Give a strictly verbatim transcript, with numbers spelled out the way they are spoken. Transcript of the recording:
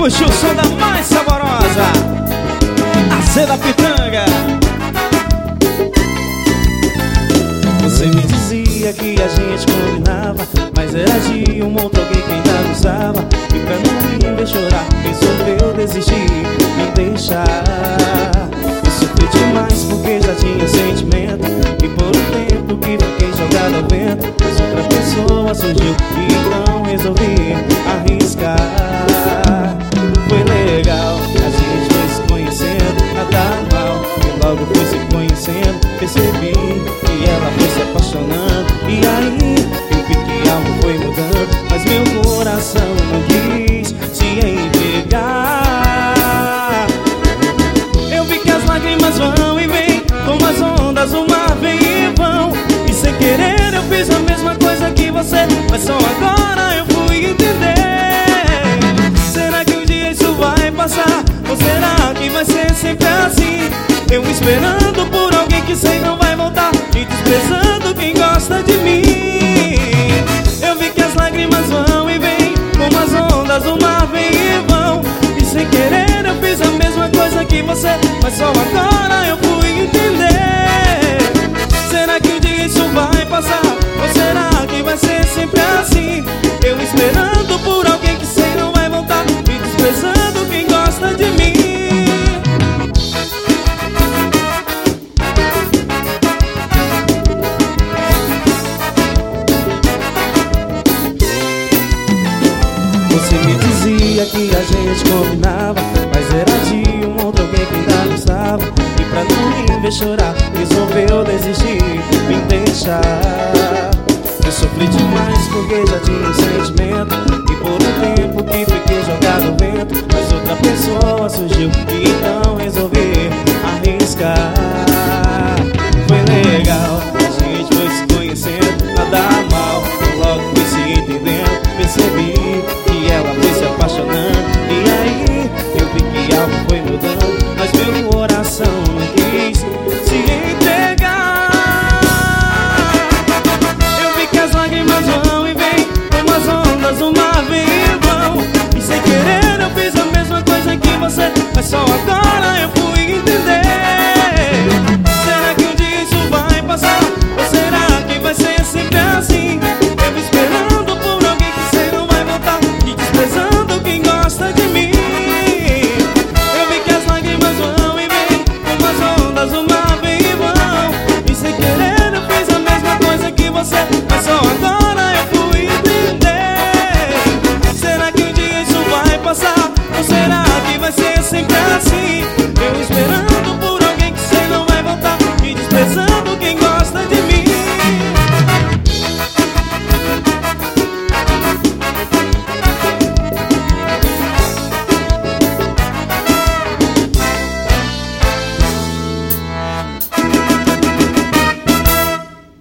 Puxa o som da mais saborosa, a C da Pitanga. Você me dizia que a gente combinava, mas era de um outro alguém que ainda usava. E pra não me ver chorar, resolveu desistir, me deixar. Eu sofri demais porque já tinha sentimento, e por um tempo que fiquei jogado ao vento. Mas outra pessoa surgiu e então resolvi arriscar. Foi legal, a gente foi se conhecendo, nada mal. E logo foi se conhecendo, percebi que ela foi se apaixonando. E aí eu vi que algo foi mudando, mas meu coração não quis se entregar. Eu vi que as lágrimas vão e vêm, como as ondas o mar vem e vão. E sem querer eu fiz a mesma coisa que você, mas só agora eu fui entender. Será que um dia isso vai passar? Ou será que vai ser sempre assim? Eu esperando por alguém que sei não vai voltar, e desprezando quem gosta de mim. Eu vi que as lágrimas vão e vêm, como as ondas do mar vêm e vão. E sem querer eu fiz a mesma coisa que você, mas só agora eu fui entender. Será que um dia isso vai passar? Ou será que vai ser sempre assim? Eu esperando por alguém que sei não vai voltar, e desprezando quem gosta de mim. Você me dizia que a gente combinava, mas era de um outro alguém que ainda gostava. E pra não me ver chorar, resolveu desistir, me deixar. Eu sofri demais porque já tinha um sentimento, e por um tempo que fiquei jogado ao vento. Mas outra pessoa surgiu e então resolvi arriscar. Foi legal, a gente foi se conhecendo, nada mal. Logo fui se entendendo, percebi que ela foi se apaixonando. E aí eu vi que algo foi mudando, mas meu coração não quis se entregar. Eu vi que as lágrimas vão e vêm, como as ondas do mar vêm e vão. E sem querer eu fiz a mesma coisa que você, mas só agora eu fui entender. Será que um dia isso vai passar? Ou será que vai ser sempre assim? Eu esperando por alguém que sei não vai voltar, e desprezando quem gosta de mim. Eu vi que as lágrimas vão e vêm, como as ondas do mar vêm e vão. E sem querer eu fiz a mesma coisa que você, mas só agora eu fui entender. Será que um dia isso vai passar?